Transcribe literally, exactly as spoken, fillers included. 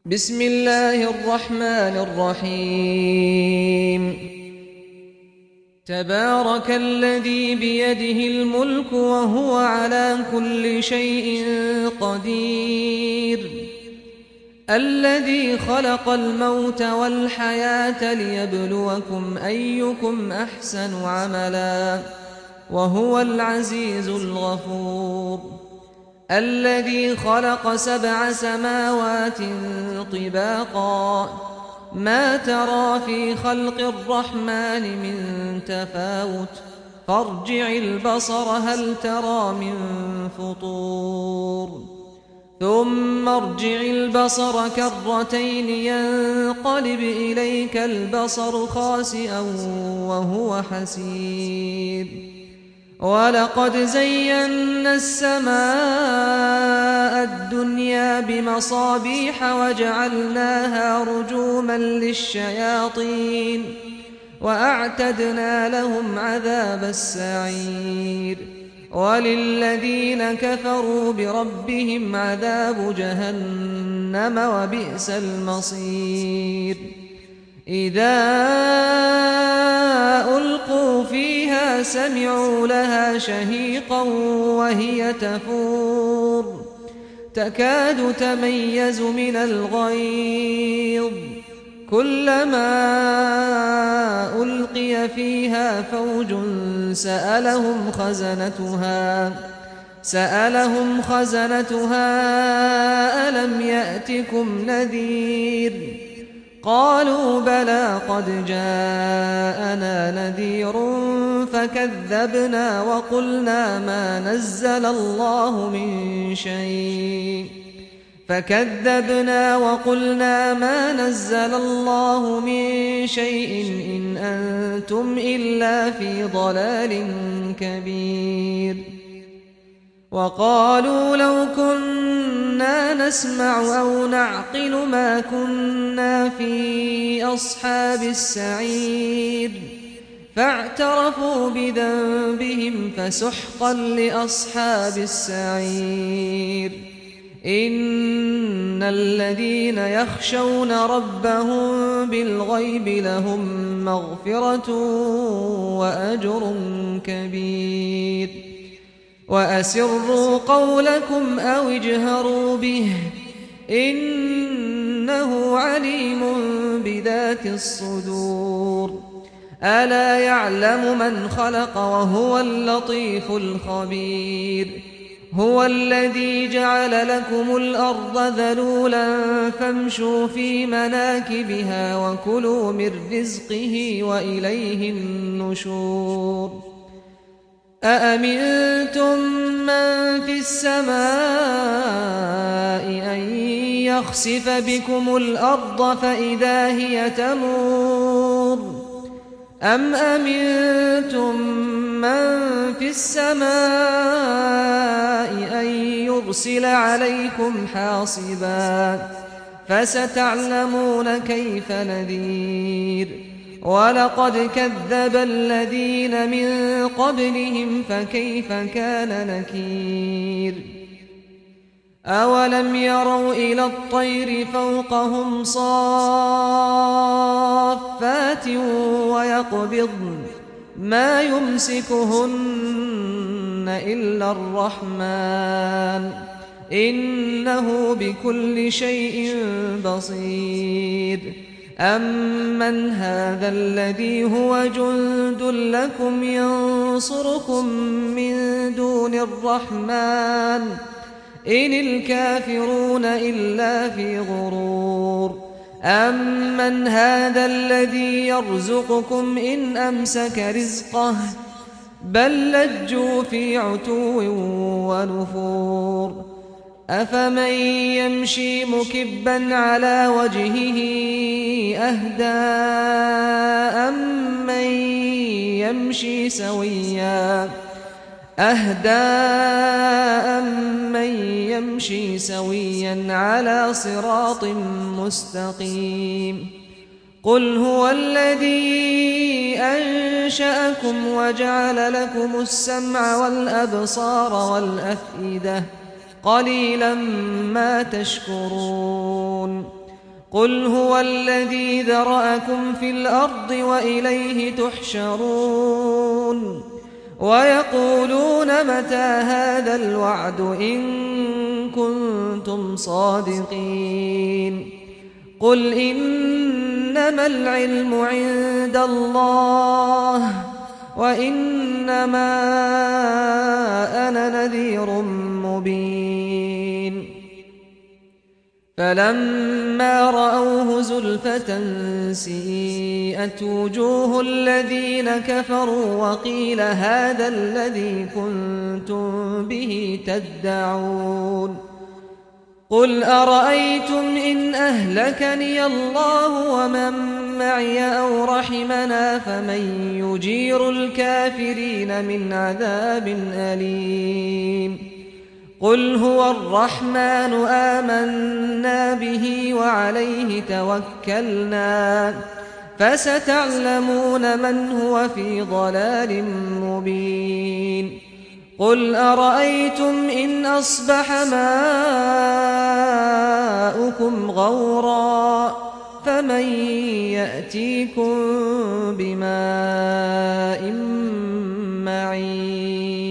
بسم الله الرحمن الرحيم تبارك الذي بيده الملك وهو على كل شيء قدير الذي خلق الموت والحياة ليبلوكم أيكم أحسن عملا وهو العزيز الغفور الذي خلق سبع سماوات طباقا ما ترى في خلق الرحمن من تفاوت فارجع البصر هل ترى من فطور ثم ارجع البصر كرتين ينقلب إليك البصر خاسئا وهو حسير ولقد زينا السماء الدنيا بمصابيح وجعلناها رجوما للشياطين وأعتدنا لهم عذاب السعير وللذين كفروا بربهم عذاب جهنم وبئس المصير إذا ألقوا فيها سمعوا لها شهيقا وهي تفور تكاد تميز من الغيظ كلما ألقي فيها فوج سألهم خزنتها سألهم خزنتها ألم يأتكم نذير قالوا بلى قد جاءنا نذير فكذبنا وقلنا ما نزل الله من شيء فكذبنا وقلنا ما نزل الله من شيء إن أنتم إلا في ضلال كبير وقالوا لو كنا نسمع أو نعقل ما كنا في أصحاب السعير فاعترفوا بذنبهم فسحقا لأصحاب السعير إن الذين يخشون ربهم بالغيب لهم مغفرة وأجر كبير وأسروا قولكم أو اجهروا به إنه عليم بذات الصدور ألا يعلم من خلق وهو اللطيف الخبير هو الذي جعل لكم الأرض ذلولا فامشوا في مناكبها وكلوا من رزقه وإليه النشور أأمنتم من في السماء أن يخسف بكم الأرض فإذا هي تمور أم أمنتم من في السماء أن يرسل عليكم حاصبا فستعلمون كيف نذير ولقد كذب الذين من قبلهم فكيف كان نكير أولم يروا إلى الطير فوقهم صافات ويقبضن ما يمسكهن إلا الرحمن إنه بكل شيء بصير أمن هذا الذي هو جند لكم ينصركم من دون الرحمن إن الكافرون إلا في غرور أمن هذا الذي يرزقكم إن أمسك رزقه بل لجوا في عتو ونفور أفمن يمشي مكبا على وجهه أهدى أمن يمشي سويا أهدى أمن يمشي سويا على صراط مستقيم قل هو الذي أنشأكم وجعل لكم السمع والأبصار والأفئدة قليلا ما تشكرون قل هو الذي ذرأكم في الأرض وإليه تحشرون ويقولون متى هذا الوعد إن كنتم صادقين قل إنما العلم عند الله وإنما أنا نذير مبين فلما رأوه زلفة سيئت وجوه الذين كفروا وقيل هذا الذي كنتم به تدعون قل أرأيتم إن أهلكني الله ومن معي أو رحمنا فمن يجير الكافرين من عذاب أليم قل هو الرحمن آمنا به وعليه توكلنا فستعلمون من هو في ضلال مبين قل أرأيتم إن أصبح ماؤكم غورا فمن يأتيكم بماء معين